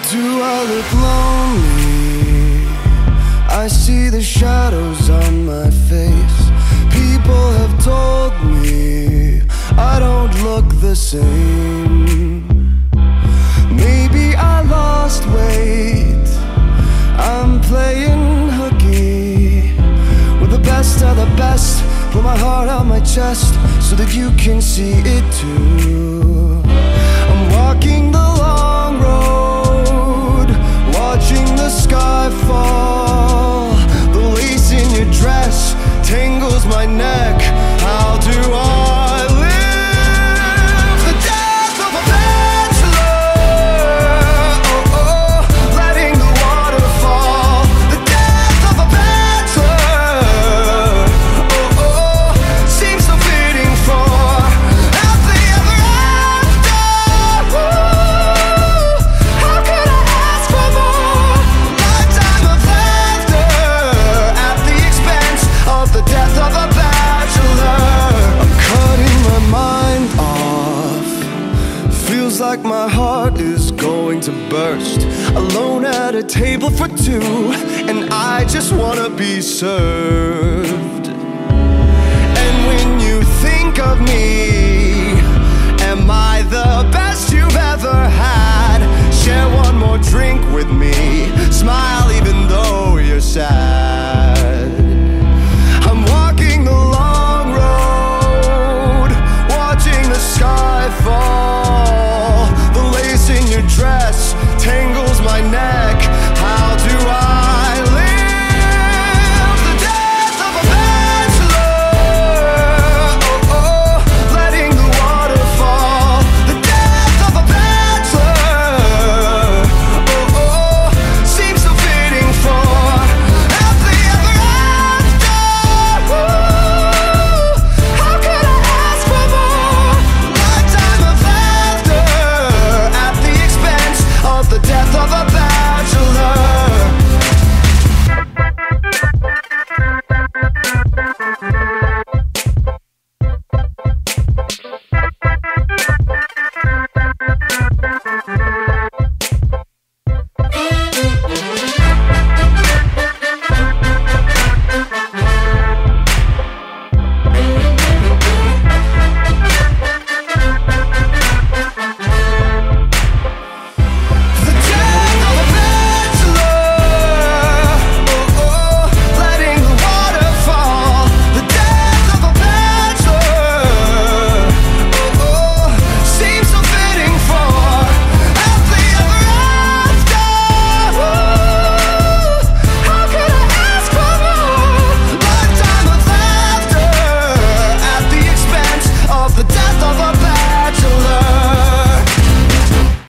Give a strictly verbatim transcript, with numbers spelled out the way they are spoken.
Do I look lonely? I see the shadows on my face. People have told me I don't look the same. Maybe I lost weight. I'm playing hooky with the best of the best. Pull my heart out my chest so that you can see it too. I'm walking the long road, watching the sky fall. The lace in your dress tangles my neck. How do I live the death of a bachelor? Oh, oh, letting the water fall. The death of a bachelor. Oh, oh, seems so fitting for happily ever after. Ooh, how could I ask for more? Lifetime of laughter at the expense of the death of a bachelor. I'm cutting my mind off. Feels like my heart is going to burst. Alone at a table for two, and I just wanna be served. And when you think of me, am I the best you've ever had?